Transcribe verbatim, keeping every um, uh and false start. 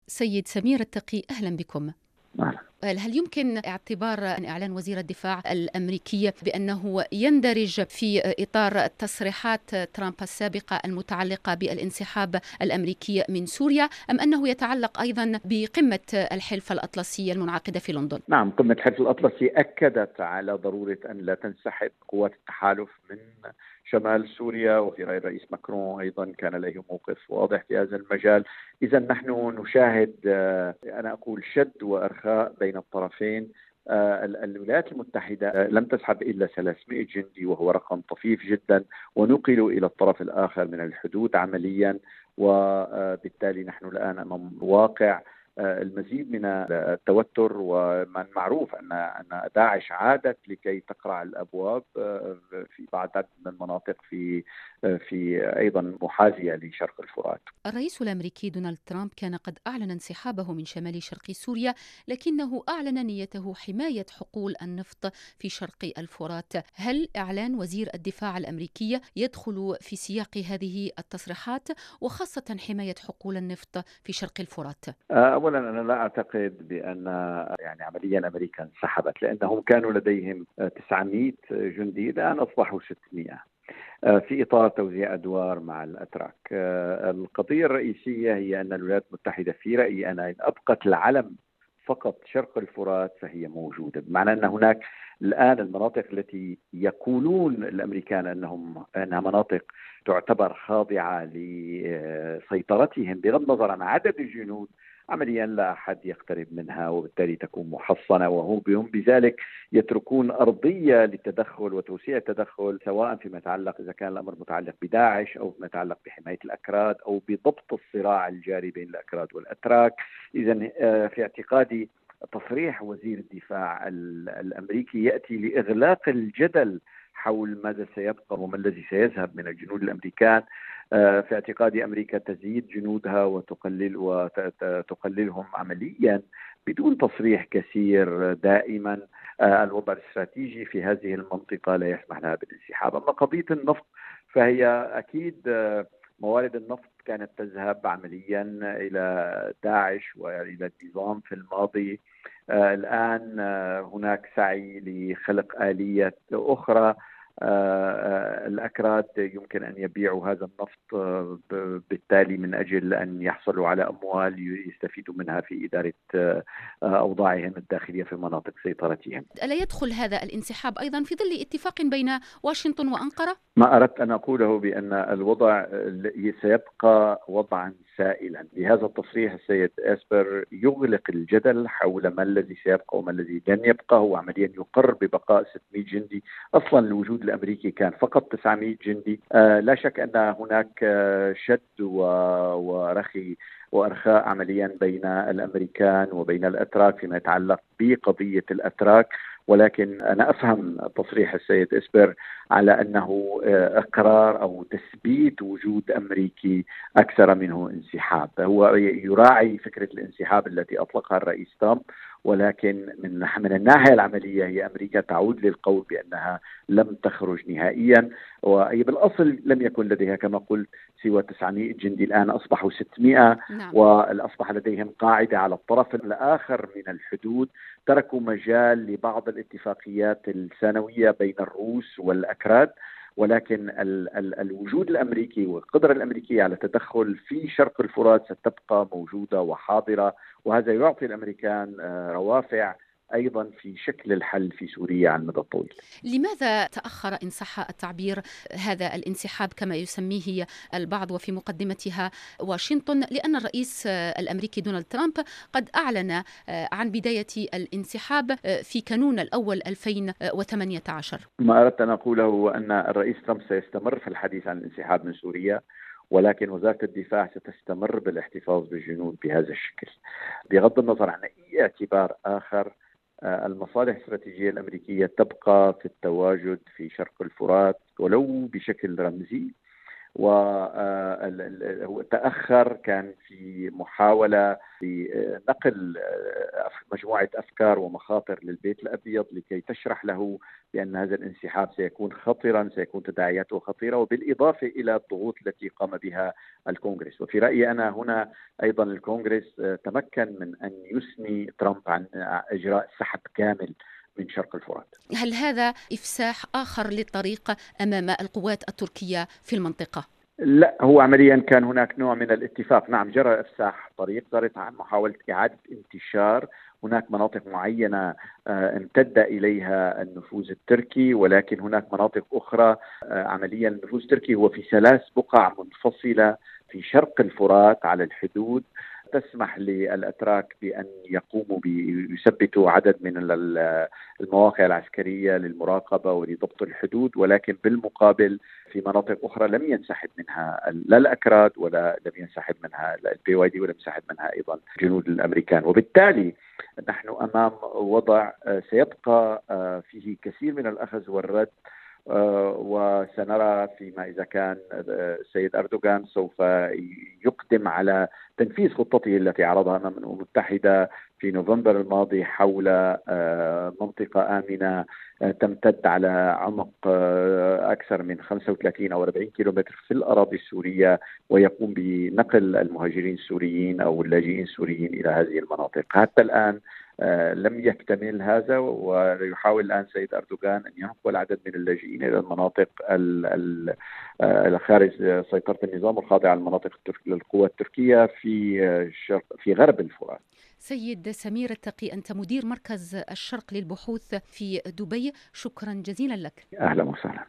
سيد سمير التقي، أهلا بكم. نعم. هل يمكن اعتبار إعلان وزير الدفاع الأمريكي بأنه يندرج في إطار تصريحات ترامب السابقة المتعلقة بالانسحاب الأمريكي من سوريا، أم أنه يتعلق أيضا بقمة الحلف الأطلسي المنعقدة في لندن؟ نعم، قمة الحلف الأطلسي أكدت على ضرورة أن لا تنسحب قوات التحالف من شمال سوريا، وفي رأي الرئيس ماكرون أيضا كان له موقف واضح في هذا المجال. إذا نحن نشاهد أنا أقول شد وإرخاء بين الطرفين. الولايات المتحدة لم تسحب إلا ثلاثمائة جندي، وهو رقم طفيف جدا، ونقلوا إلى الطرف الآخر من الحدود عمليا، وبالتالي نحن الآن أمام واقع المزيد من التوتر. ومن معروف أن أن داعش عادت لكي تقرع الأبواب في بعض من المناطق في في أيضا محاذية لشرق الفرات. الرئيس الأمريكي دونالد ترامب كان قد أعلن انسحابه من شمال شرق سوريا، لكنه أعلن نيته حماية حقول النفط في شرق الفرات. هل إعلان وزير الدفاع الأمريكي يدخل في سياق هذه التصريحات، وخاصة حماية حقول النفط في شرق الفرات؟ أولا أنا لا أعتقد بأن يعني عمليا أمريكا انسحبت، لأنهم كانوا لديهم تسعمائة جندي، الآن أصبحوا ستمائة في إطار توزيع أدوار مع الأتراك. القضية الرئيسية هي أن الولايات المتحدة في رأيي أنا إن أبقت العلم فقط شرق الفرات فهي موجودة، بمعنى أن هناك الآن المناطق التي يقولون الأمريكان أنهم أنها مناطق تعتبر خاضعة لسيطرتهم بغض النظر عن عدد الجنود، عمليا لا أحد يقترب منها، وبالتالي تكون محصنة، وهم بهم بذلك يتركون أرضية للتدخل وتوسيع التدخل، سواء فيما يتعلق إذا كان الأمر متعلق بداعش أو فيما يتعلق بحماية الأكراد أو بضبط الصراع الجاري بين الأكراد والأتراك. إذا في اعتقادي تصريح وزير الدفاع الأمريكي يأتي لإغلاق الجدل حول ماذا سيبقى وما الذي سيذهب من الجنود الأمريكان. في اعتقادي أمريكا تزيد جنودها وتقلل وتقللهم عمليا بدون تصريح كثير دائما. الوضع الاستراتيجي في هذه المنطقة لا يسمح لها بالانسحاب. أما قضية النفط فهي أكيد موارد النفط كانت تذهب عمليا إلى داعش وإلى النظام في الماضي. الآن هناك سعي لخلق آلية أخرى. الأكراد يمكن أن يبيعوا هذا النفط بالتالي من أجل أن يحصلوا على أموال يستفيدوا منها في إدارة أوضاعهم الداخلية في مناطق سيطرتهم. ألا يدخل هذا الانسحاب أيضا في ظل اتفاق بين واشنطن وأنقرة؟ ما أردت أن أقوله بأن الوضع سيبقى وضعا سائلا. بهذا التصريح السيد إسبر يغلق الجدل حول ما الذي سيبقى وما الذي لن يبقى. هو عمليا يقر ببقاء ستمائة جندي. أصلا الوجود الأمريكي كان فقط تسعمائة جندي. آه لا شك أن هناك شد ورخي وإرخاء عمليا بين الأمريكان وبين الأتراك فيما يتعلق بقضية الأتراك، ولكن أنا أفهم تصريح السيد إسبر على أنه إقرار أو تثبيت وجود أمريكي أكثر منه انسحاب. هو يراعي فكرة الانسحاب التي أطلقها الرئيس ترامب، ولكن من من الناحية العملية هي أمريكا تعود للقول بأنها لم تخرج نهائيا، وهي بالأصل لم يكن لديها كما قلت سوى تسعمائة جندي، الآن أصبحوا ستمائة. نعم. وأصبح لديهم قاعدة على الطرف الآخر من الحدود. تركوا مجال لبعض الاتفاقيات السنوية بين الروس والأكراد، ولكن ال ال الوجود الأمريكي والقدرة الأمريكية على التدخل في شرق الفرات ستبقى موجودة وحاضرة، وهذا يعطي الأمريكان روافع أيضا في شكل الحل في سوريا على المدى الطويل. لماذا تأخر إن صح التعبير هذا الانسحاب كما يسميه البعض وفي مقدمتها واشنطن؟ لأن الرئيس الأمريكي دونالد ترامب قد أعلن عن بداية الانسحاب في كانون الأول ألفين وثمانية عشر. ما أردت أن أقوله هو أن الرئيس ترامب سيستمر في الحديث عن الانسحاب من سوريا، ولكن وزارة الدفاع ستستمر بالاحتفاظ بالجنود بهذا الشكل بغض النظر عن أي اعتبار آخر. المصالح الاستراتيجية الأمريكية تبقى في التواجد في شرق الفرات ولو بشكل رمزي، وتأخر. كان في محاولة لنقل مجموعة أفكار ومخاطر للبيت الأبيض لكي تشرح له بأن هذا الانسحاب سيكون خطرا، سيكون تداعياته خطيرة، وبالإضافة إلى الضغوط التي قام بها الكونغرس. وفي رأيي أنا هنا أيضا الكونغرس تمكن من أن يثني ترامب عن إجراء سحب كامل من شرق الفرات. هل هذا إفساح آخر للطريق أمام القوات التركية في المنطقة؟ لا، هو عمليا كان هناك نوع من الاتفاق. نعم، جرى إفساح طريق، جرت عن محاولة إعادة انتشار. هناك مناطق معينة امتد إليها النفوذ التركي، ولكن هناك مناطق أخرى عمليا النفوذ التركي هو في ثلاث بقع منفصلة في شرق الفرات على الحدود، تسمح للأتراك بأن يقوموا بيثبتوا عدد من المواقع العسكرية للمراقبة ولضبط الحدود، ولكن بالمقابل في مناطق أخرى لم ينسحب منها لا الأكراد ولا لم ينسحب منها البي واي دي ولم ينسحب منها أيضا جنود الأمريكان. وبالتالي نحن أمام وضع سيبقى فيه كثير من الأخذ والرد، وسنرى فيما إذا كان السيد أردوغان سوف يقدم على تنفيذ خطته التي عرضها أمام الأمم المتحدة في نوفمبر الماضي حول منطقة آمنة تمتد على عمق أكثر من خمسة وثلاثين أو أربعين كيلومتر في الأراضي السورية، ويقوم بنقل المهاجرين السوريين أو اللاجئين السوريين إلى هذه المناطق. حتى الآن لم يكتمل هذا، ويحاول الآن سيد أردوغان أن ينقل عدد من اللاجئين إلى المناطق خارج سيطرة النظام والخاضعة للمناطق للقوات التركية في شرق في غرب الفرات. سيد سمير التقي، أنت مدير مركز الشرق للبحوث في دبي، شكرا جزيلا لك. أهلا وسهلا.